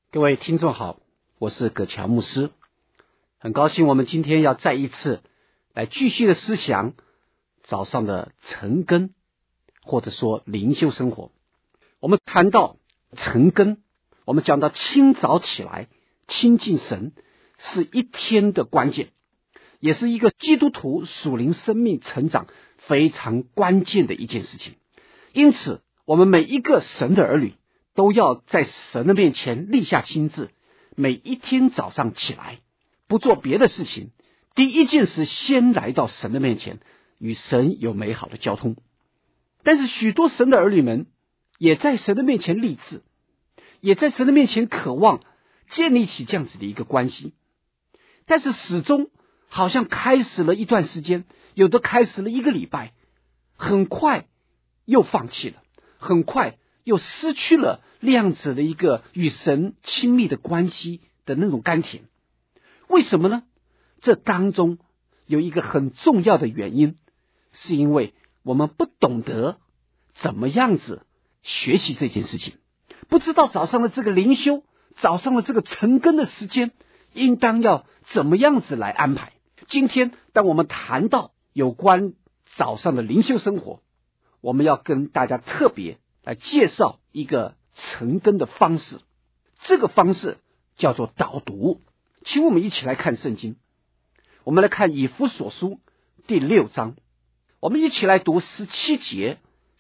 各位听众好，我是葛乔牧师，很高兴我们今天要再一次来继续的思想早上的晨更，或者说灵修生活。我们谈到晨更，我们讲到清早起来亲近神是一天的关键，也是一个基督徒属灵生命成长非常关键的一件事情。因此我们每一个神的儿女都要在神的面前立下心志，每一天早上起来不做别的事情，第一件事先来到神的面前，与神有美好的交通。但是许多神的儿女们也在神的面前立志，也在神的面前渴望建立起这样子的一个关系，但是始终好像开始了一段时间，有的开始了1个礼拜，很快又放弃了，很快又失去了那样子的一个与神亲密的关系的那种甘甜。为什么呢？这当中有一个很重要的原因，是因为我们不懂得怎么样子学习这件事情，不知道早上的这个灵修，早上的这个晨更的时间应当要怎么样子来安排。今天当我们谈到有关早上的灵修生活，我们要跟大家特别来介绍一个晨更的方式，这个方式叫做导读。请我们一起来看圣经，我们来看以弗所书第6章，我们一起来读17节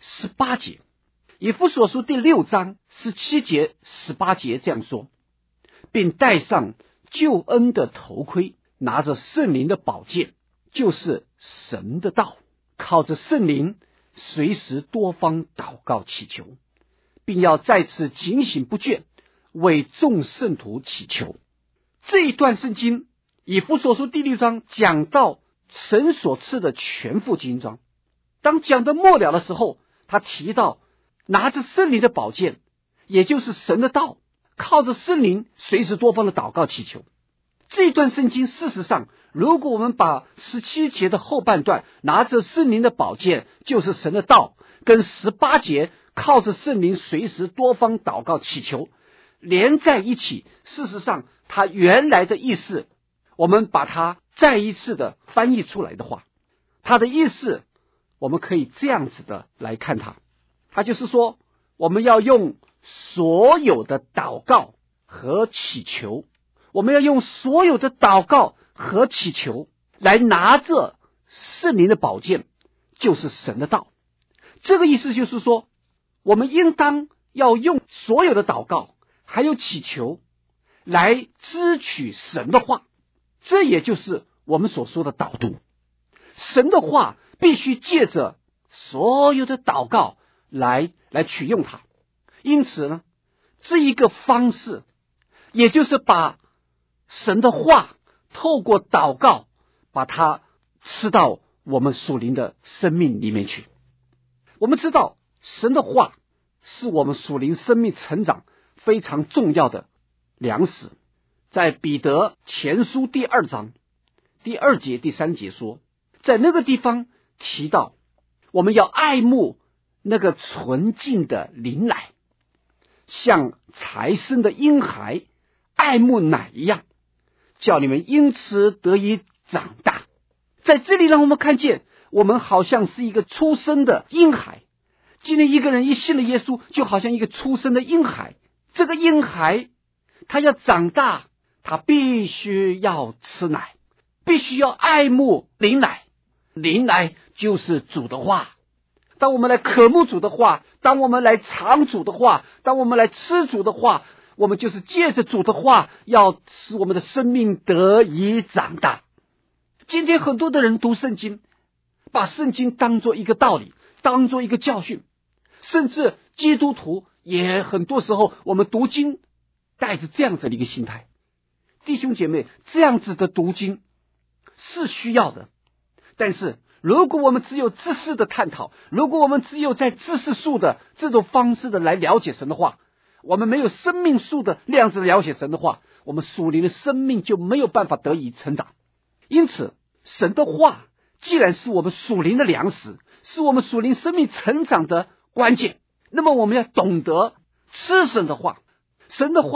18节。以弗所书第6章17节18节这样说，并戴上救恩的头盔，拿着圣灵的宝剑，就是神的道，靠着圣灵随时多方祷告祈求，并要再次警醒不倦，为众圣徒祈求。这一段圣经以弗所书第6章讲到神所赐的全副精装。当讲到末了的时候，他提到拿着圣灵的宝剑，也就是神的道，靠着圣灵随时多方的祷告祈求。这一段圣经事实上，如果我们把17节的后半段拿着圣灵的宝剑就是神的道，跟18节靠着圣灵随时多方祷告祈求连在一起，事实上它原来的意思，我们把它再一次的翻译出来的话，它的意思我们可以这样子的来看它，它就是说我们要用所有的祷告和祈求，我们要用所有的祷告和祈求来拿着圣灵的宝剑，就是神的道。这个意思就是说，我们应当要用所有的祷告还有祈求来支取神的话，这也就是我们所说的导读。神的话必须借着所有的祷告来取用它。因此呢，这一个方式也就是把神的话透过祷告把它吃到我们属灵的生命里面去。我们知道神的话是我们属灵生命成长非常重要的粮食。在彼得前书第2章第2节第3节说，在那个地方提到我们要爱慕那个纯净的灵奶，像才生的婴孩爱慕奶一样，叫你们因此得以长大。在这里让我们看见，我们好像是一个出生的婴孩。今天一个人一信了耶稣，就好像一个出生的婴孩。这个婴孩他要长大，他必须要吃奶，必须要爱慕灵奶。灵奶就是主的话。当我们来渴慕主的话，当我们来尝主的话，当我们来吃主的话，我们就是借着主的话要使我们的生命得以长大。今天很多的人读圣经，把圣经当作一个道理，当作一个教训，甚至基督徒也很多时候我们读经带着这样子的一个心态。弟兄姐妹，这样子的读经是需要的，但是如果我们只有知识的探讨，如果我们只有在知识树的这种方式的来了解神的话，我们没有生命树的那样子了解神的话，我们属灵的生命就没有办法得以成长。因此神的话既然是我们属灵的粮食，是我们属灵生命成长的关键，那么我们要懂得吃神的话。神的话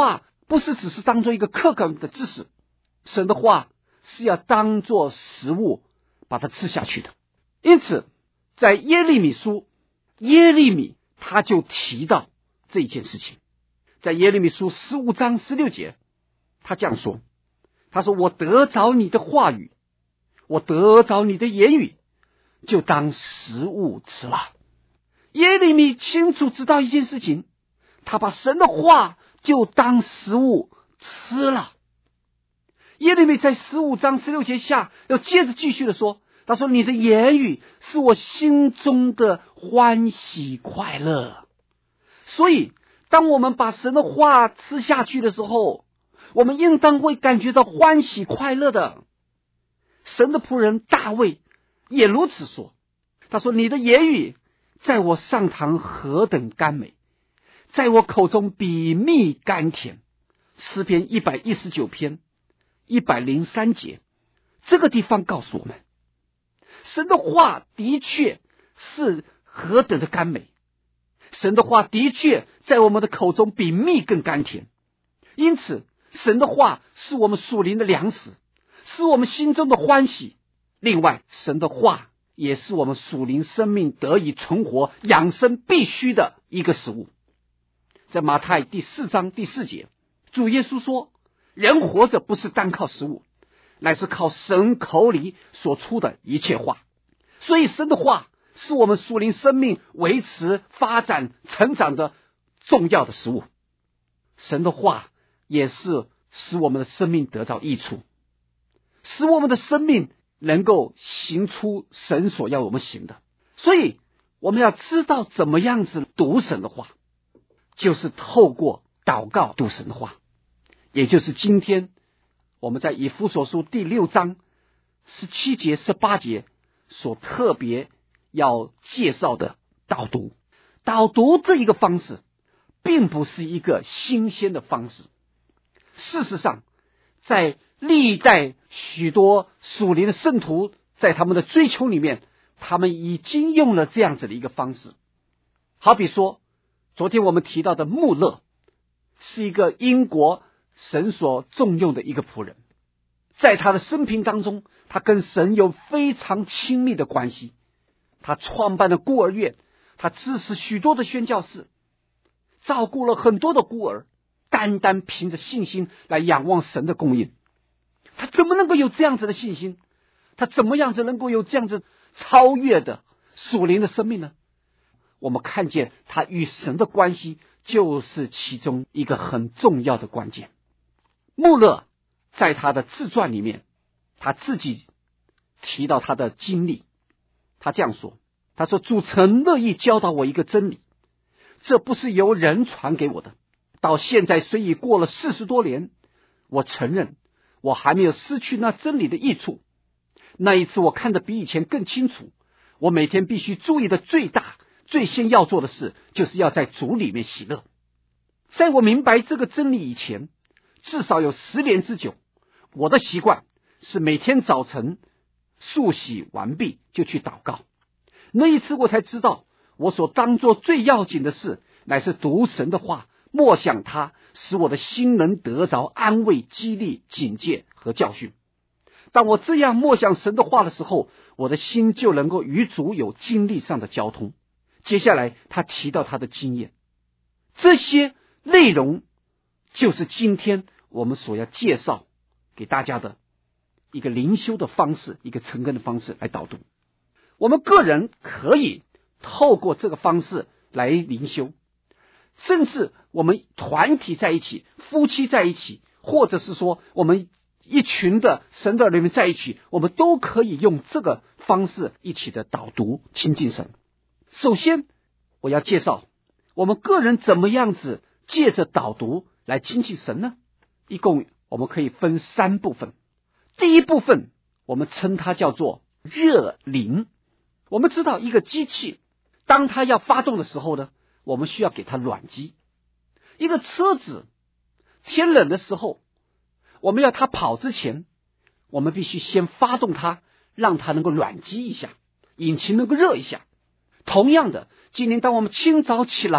不是只是当做一个客观的知识，神的话是要当做食物把它吃下去的。因此在耶利米书，耶利米他就提到这一件事情。在耶利米书15章16节，他这样说，他说，我得着你的话语，我得着你的言语，就当食物吃了。耶利米清楚知道一件事情，他把神的话就当食物吃了。耶利米在15章16节下又接着继续的说，他说，你的言语是我心中的欢喜快乐。所以当我们把神的话吃下去的时候，我们应当会感觉到欢喜快乐的。神的仆人大卫也如此说，他说，你的言语在我上膛何等甘美，在我口中比蜜甘甜。诗篇119篇103节，这个地方告诉我们，神的话的确是何等的甘美，神的话的确在我们的口中比蜜更甘甜。因此神的话是我们属灵的粮食，是我们心中的欢喜。另外神的话也是我们属灵生命得以存活养生必须的一个食物。在马太第4章第4节，主耶稣说，人活着不是单靠食物，乃是靠神口里所出的一切话。所以神的话是我们属灵生命维持发展成长的重要的食物。神的话也是使我们的生命得到益处，使我们的生命能够行出神所要我们行的。所以我们要知道怎么样子读神的话，就是透过祷告读神的话，也就是今天我们在以弗所书第6章17节18节所特别要介绍的导读。导读这一个方式并不是一个新鲜的方式，事实上在历代许多属灵的圣徒在他们的追求里面，他们已经用了这样子的一个方式。好比说昨天我们提到的穆勒，是一个英国神所重用的一个仆人，在他的生平当中，他跟神有非常亲密的关系。他创办了孤儿院，他支持许多的宣教士，照顾了很多的孤儿，单单凭着信心来仰望神的供应。他怎么能够有这样子的信心？他怎么样子能够有这样子超越的属灵的生命呢？我们看见他与神的关系就是其中一个很重要的关键。穆勒在他的自传里面，他自己提到他的经历，他这样说，他说，主曾乐意教导我一个真理，这不是由人传给我的，到现在虽已过了40多年，我承认我还没有失去那真理的益处。那一次我看得比以前更清楚，我每天必须注意的最大最先要做的事，就是要在主里面喜乐。在我明白这个真理以前，至少有10年之久，我的习惯是每天早晨漱洗完毕就去祷告。那一次我才知道，我所当作最要紧的事，乃是读神的话，默想它，使我的心能得着安慰、激励、警戒和教训。当我这样默想神的话的时候，我的心就能够与主有经历上的交通。接下来他提到他的经验，这些内容就是今天我们所要介绍给大家的一个灵修的方式，一个成根的方式来导读。我们个人可以透过这个方式来灵修，甚至我们团体在一起，夫妻在一起，或者是说我们一群的神的儿女在一起，我们都可以用这个方式一起的导读亲近神。首先我要介绍我们个人怎么样子借着导读来亲近神呢？一共我们可以分3部分。第一部分我们称它叫做热灵。我们知道一个机器当它要发动的时候呢，我们需要给它暖机。一个车子天冷的时候，我们要它跑之前，我们必须先发动它，让它能够暖机一下，引擎能够热一下。同样的，今天当我们清早起来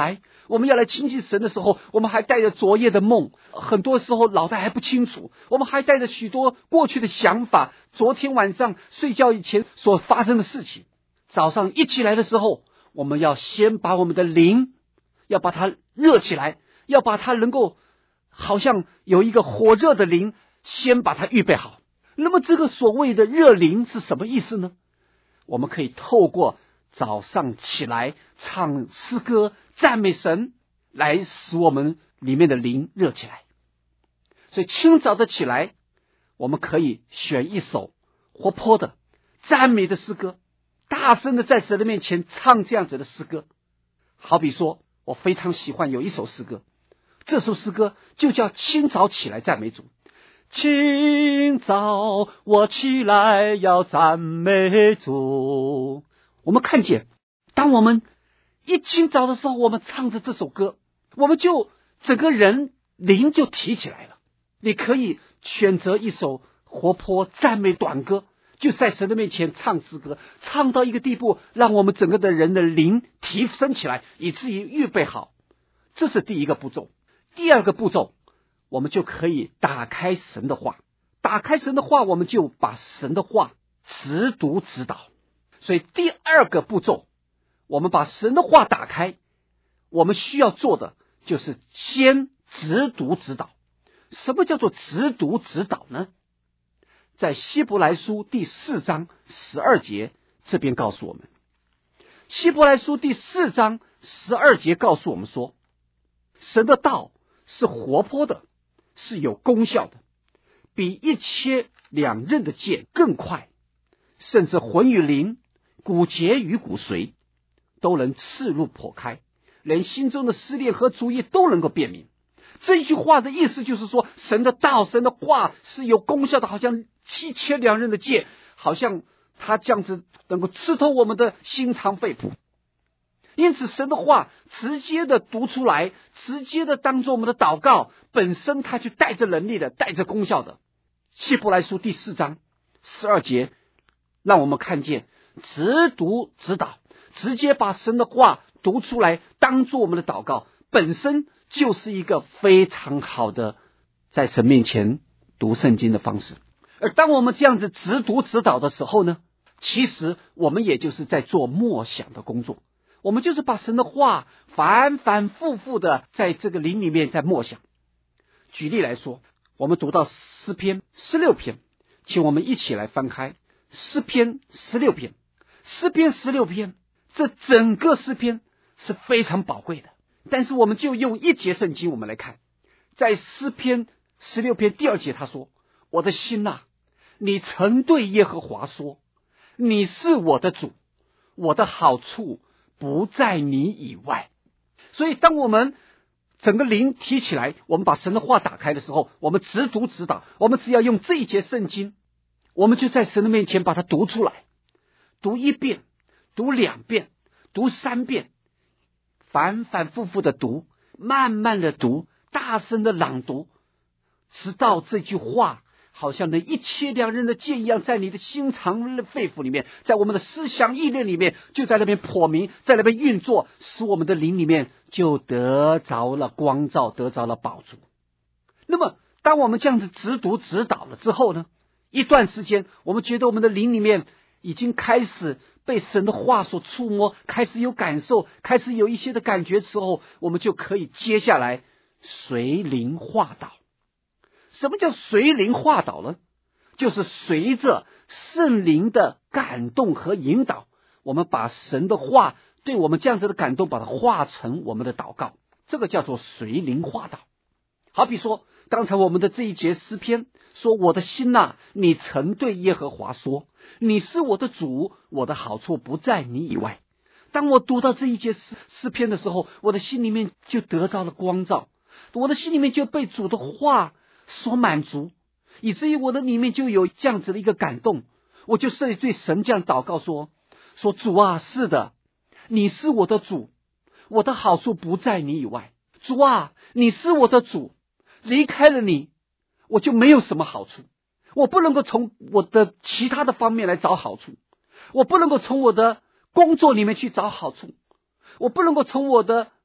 我们要来亲近神的时候，我们还带着昨夜的梦，很多时候脑袋还不清楚，我们还带着许多过去的想法，昨天晚上睡觉以前所发生的事情。早上一起来的时候，我们要先把我们的灵要把它热起来，要把它能够好像有一个火热的灵，先把它预备好。那么这个所谓的热灵是什么意思呢？我们可以透过早上起来唱诗歌赞美神，来使我们里面的灵热起来。所以清早的起来，我们可以选一首活泼的赞美的诗歌，大声的在神的面前唱这样子的诗歌。好比说我非常喜欢有一首诗歌，这首诗歌就叫清早起来赞美主。清早我起来要赞美主。我们看见当我们一清早的时候，我们唱着这首歌，我们就整个人灵就提起来了。你可以选择一首活泼赞美短歌，就在神的面前唱诗歌，唱到一个地步，让我们整个的人的灵提升起来，以至于预备好。这是第一个步骤。第二个步骤，我们就可以打开神的话。打开神的话，我们就把神的话直读直导。所以第二个步骤，我们把神的话打开，我们需要做的就是先直读直导。什么叫做直读直导呢？在希伯来书第4章12节这边告诉我们，希伯来书第4章12节告诉我们说，神的道是活泼的，是有功效的，比一切两刃的剑更快，甚至魂与灵、骨节与骨髓都能刺入剖开，连心中的思念和主意都能够辨明。这一句话的意思就是说，神的道、神的话是有功效的，好像七切两刃的剑，好像它这样子能够刺透我们的心肠肺腑。因此神的话直接的读出来，直接的当作我们的祷告，本身它就带着能力的，带着功效的。希伯来书第4章12节让我们看见直读直导，直接把神的话读出来当作我们的祷告，本身就是一个非常好的在神面前读圣经的方式。而当我们这样子直读直导的时候呢，其实我们也就是在做默想的工作，我们就是把神的话反反复复的在这个灵里面在默想。举例来说，我们读到诗篇16篇，请我们一起来翻开诗篇16篇。诗篇16篇，这整个诗篇是非常宝贵的，但是我们就用一节圣经我们来看。在诗篇16篇第2节他说，我的心啊，你曾对耶和华说，你是我的主，我的好处不在你以外。所以当我们整个灵提起来，我们把神的话打开的时候，我们直读直导，我们只要用这一节圣经，我们就在神的面前把它读出来，读1遍，读2遍，读3遍，反反复复的读，慢慢的读，大声的朗读，直到这句话好像那一切两刃的剑一样，在你的心肠肺腑里面，在我们的思想意念里面，就在那边破明，在那边运作，使我们的灵里面就得着了光照，得着了宝珠。那么当我们这样子直读直导了之后呢，一段时间我们觉得我们的灵里面已经开始被神的话所触摸，开始有感受，开始有一些的感觉之后，我们就可以接下来随灵化导。什么叫随灵化导呢？就是随着圣灵的感动和引导，我们把神的话对我们这样子的感动，把它化成我们的祷告，这个叫做随灵化导。好比说刚才我们的这一节诗篇说，我的心啊，你曾对耶和华说，你是我的主，我的好处不在你以外。当我读到这一节诗篇的时候，我的心里面就得到了光照，我的心里面就被主的话所满足，以至于我的里面就有这样子的一个感动。我就是对神这样祷告说主啊，是的，你是我的主，我的好处不在你以外。主啊，你是我的主，离开了你我就没有什么好处，我不能够从我的其他的方面来找好处，我不能够从我的工作里面去找好处，我不能够从我的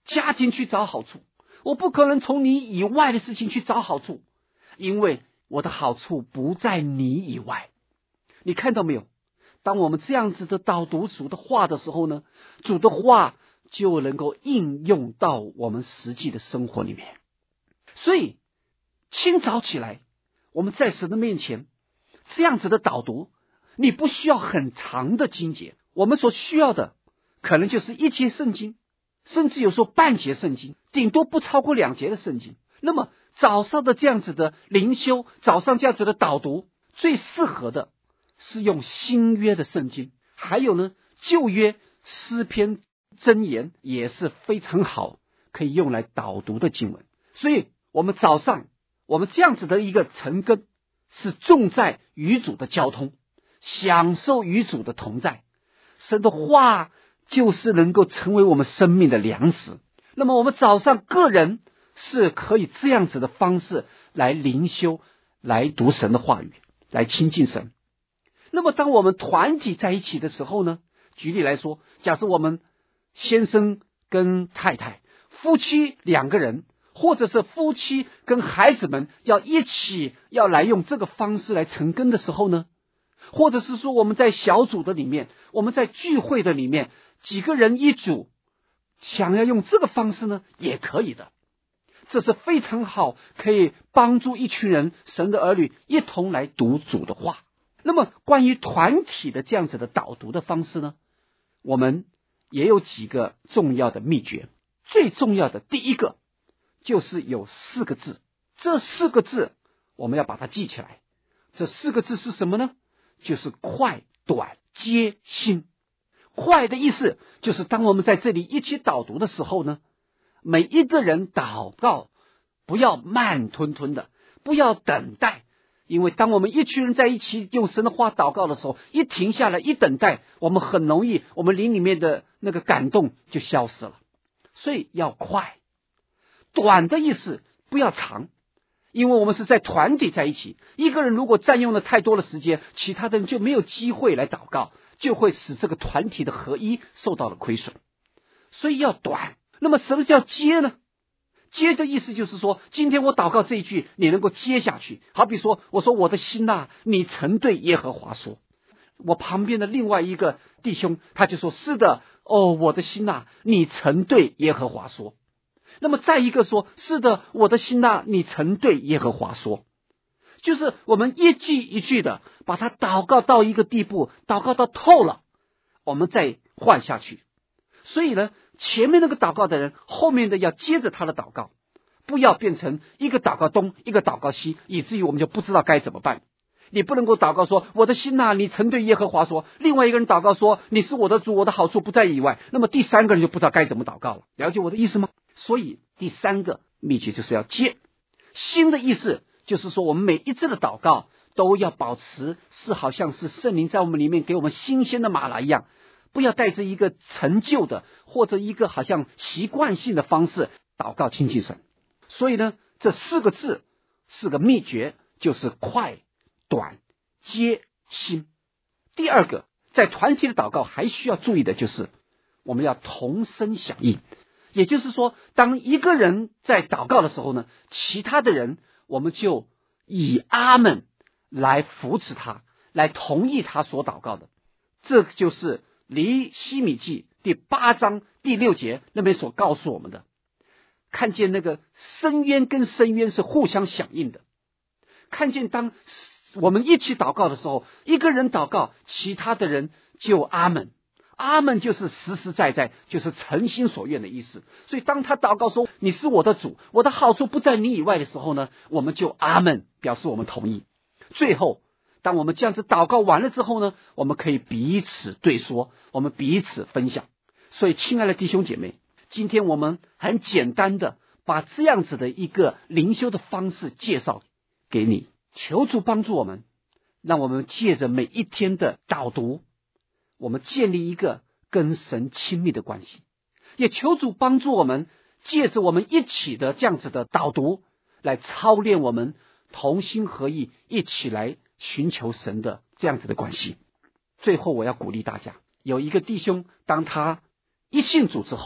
家庭去找好处，我不可能从你以外的事情去找好处，因为我的好处不在你以外。你看到没有？当我们这样子的导读主的话的时候呢，主的话就能够应用到我们实际的生活里面。所以清早起来，我们在神的面前这样子的导读，你不需要很长的经节，我们所需要的可能就是一节圣经，甚至有时候半节圣经，顶多不超过2节的圣经。那么早上的这样子的灵修，早上这样子的导读，最适合的是用新约的圣经，还有呢旧约诗篇箴言也是非常好可以用来导读的经文。所以我们早上我们这样子的一个晨更，是重在与主的交通，享受与主的同在。神的话就是能够成为我们生命的粮食。那么我们早上个人是可以这样子的方式来灵修，来读神的话语，来亲近神。那么当我们团体在一起的时候呢，举例来说，假设我们先生跟太太，夫妻2个人，或者是夫妻跟孩子们要一起要来用这个方式来晨更的时候呢，或者是说我们在小组的里面，我们在聚会的里面，几个人一组，想要用这个方式呢，也可以的。这是非常好，可以帮助一群人，神的儿女一同来读主的话。那么关于团体的这样子的导读的方式呢，我们也有几个重要的秘诀。最重要的第一个就是有4个字，这4个字我们要把它记起来。这4个字是什么呢？就是快、短、接、心。快的意思就是当我们在这里一起导读的时候呢，每一个人祷告不要慢吞吞的，不要等待。因为当我们一群人在一起用神的话祷告的时候，一停下来一等待，我们很容易我们灵里面的那个感动就消失了。所以要快。短的意思不要长，因为我们是在团体在一起，一个人如果占用了太多的时间，其他的人就没有机会来祷告，就会使这个团体的合一受到了亏损。所以要短。那么什么叫接呢？接的意思就是说，今天我祷告这一句你能够接下去。好比说我说我的心啊，你曾对耶和华说。我旁边的另外一个弟兄他就说，是的，我的心啊，你曾对耶和华说。那么再一个说，是的，我的心啊，你曾对耶和华说。就是我们一句一句的把它祷告到一个地步，祷告到透了，我们再换下去。所以呢，前面那个祷告的人，后面的要接着他的祷告，不要变成一个祷告东一个祷告西，以至于我们就不知道该怎么办。你不能够祷告说，我的心啊，你曾对耶和华说，另外一个人祷告说，你是我的主，我的好处不在以外，那么第3个人就不知道该怎么祷告了。了解我的意思吗？所以第3个秘诀就是要接。心的意思就是说，我们每一次的祷告都要保持是好像是圣灵在我们里面给我们新鲜的玛拿一样，不要带着一个陈旧的或者一个好像习惯性的方式祷告亲近神。所以呢，这4个字4个秘诀就是快、短、接、心。第2个，在团体的祷告还需要注意的就是我们要同声响应。也就是说，当一个人在祷告的时候呢，其他的人我们就以阿们来扶持他，来同意他所祷告的。这就是尼希米记第8章第6节那边所告诉我们的，看见那个深渊跟深渊是互相响应的。看见当我们一起祷告的时候，一个人祷告，其他的人就阿们。阿们就是实实在在，就是诚心所愿的意思。所以当他祷告说，你是我的主，我的好处不在你以外的时候呢，我们就阿们，表示我们同意。最后当我们这样子祷告完了之后呢，我们可以彼此对说，我们彼此分享。所以亲爱的弟兄姐妹，今天我们很简单的把这样子的一个灵修的方式介绍给你，求主帮助我们，让我们借着每一天的导读，我们建立一个跟神亲密的关系。也求主帮助我们，借着我们一起的这样子的导读，来操练我们同心合意，一起来寻求神的这样子的关系。最后我要鼓励大家，有一个弟兄当他一信主之后，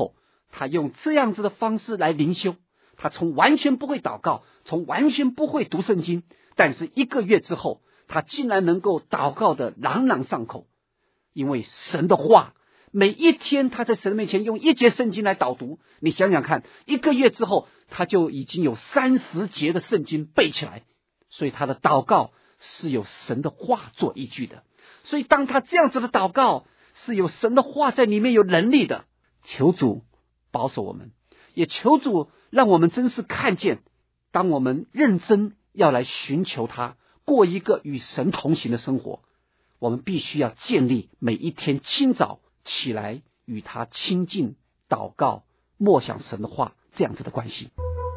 他用这样子的方式来灵修，他从完全不会祷告，从完全不会读圣经，但是1个月之后，他竟然能够祷告的朗朗上口，因为神的话，每一天他在神面前用1节圣经来导读，你想想看，1个月之后，他就已经有30节的圣经背起来，所以他的祷告是有神的话做依据的。所以当他这样子的祷告是有神的话在里面有能力的，求主保守我们，也求主让我们真是看见，当我们认真要来寻求他，过一个与神同行的生活，我们必须要建立每一天清早起来与他亲近祷告默想神的话这样子的关系。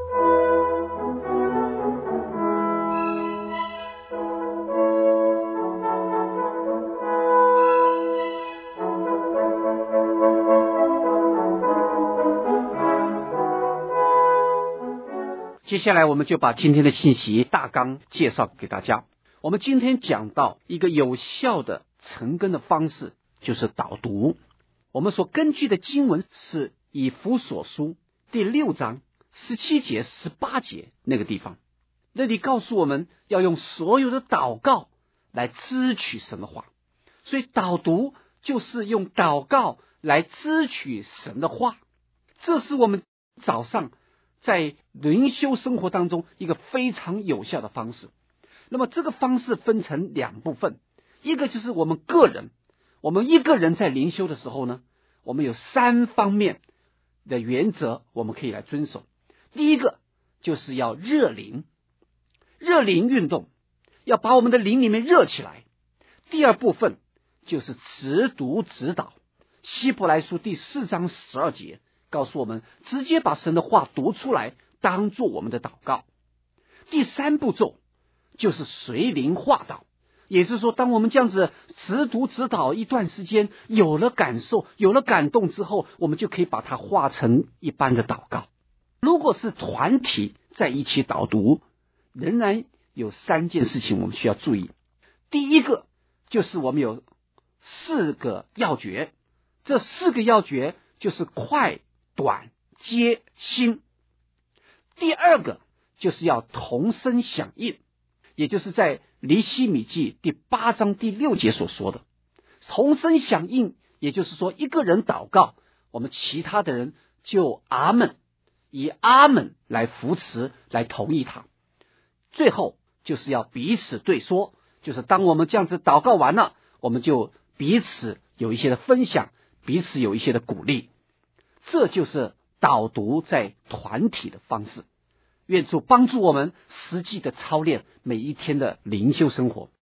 接下来我们就把今天的信息大纲介绍给大家。我们今天讲到一个有效的成根的方式，就是导读。我们所根据的经文是以弗所书第6章17节18节那个地方，那里告诉我们要用所有的祷告来支取神的话，所以导读就是用祷告来支取神的话，这是我们早上在灵修生活当中一个非常有效的方式。那么这个方式分成2部分，一个就是我们个人，我们一个人在灵修的时候呢，我们有3方面的原则我们可以来遵守。第一个就是要热灵运动，要把我们的灵里面热起来。第二部分就是直读直导，希伯来书第4章12节告诉我们，直接把神的话读出来当做我们的祷告。第3步骤就是随灵化祷，也就是说，当我们这样子直读直导一段时间，有了感受，有了感动之后，我们就可以把它化成一般的祷告。如果是团体在一起导读，仍然有3件事情我们需要注意。第一个就是我们有4个要诀，这4个要诀就是快、短、接、心。第二个就是要同声响应，也就是在尼希米记第8章第6节所说的同声响应，也就是说一个人祷告，我们其他的人就阿们，以阿们来扶持，来同意他。最后就是要彼此对说，就是当我们这样子祷告完了，我们就彼此有一些的分享，彼此有一些的鼓励。这就是导读在团体的方式。愿主帮助我们实际的操练每一天的灵修生活。